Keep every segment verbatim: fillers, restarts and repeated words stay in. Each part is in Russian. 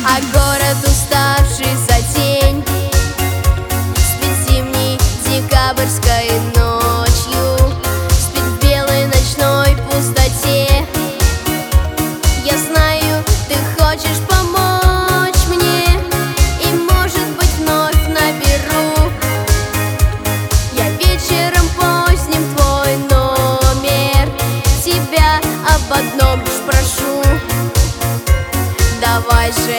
А город, уставший за день, спит зимней декабрьской ночью, спит в белой ночной пустоте. Я знаю, ты хочешь помочь мне, и, может быть, вновь наберу я вечером поздним твой номер. Тебя об одном лишь прошу: давай же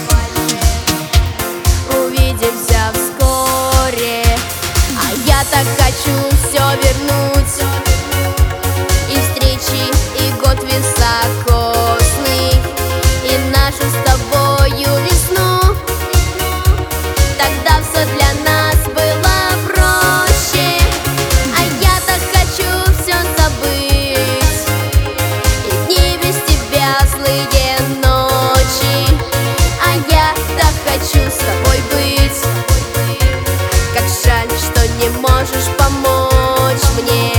увидимся вскоре. А я так хочу все вернуть, и встречи, и год високосный, и нашу с тобою весну. Тогда все для нас было проще. А я так хочу все забыть, и дни без тебя злые ночи. А я так хочу с тобой быть. Как жаль, что не можешь помочь мне.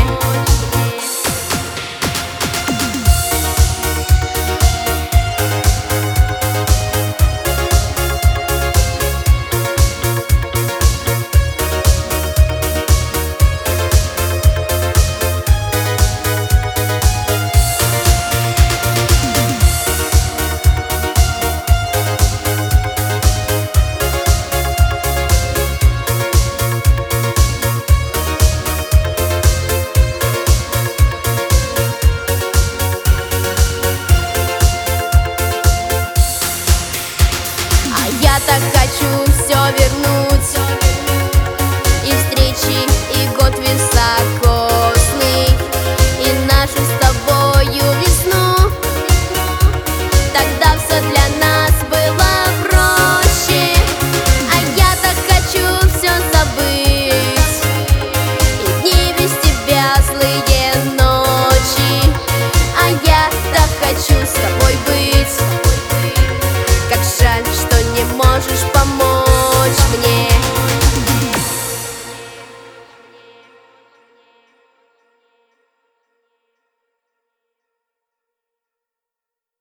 Я так хочу все вернуть.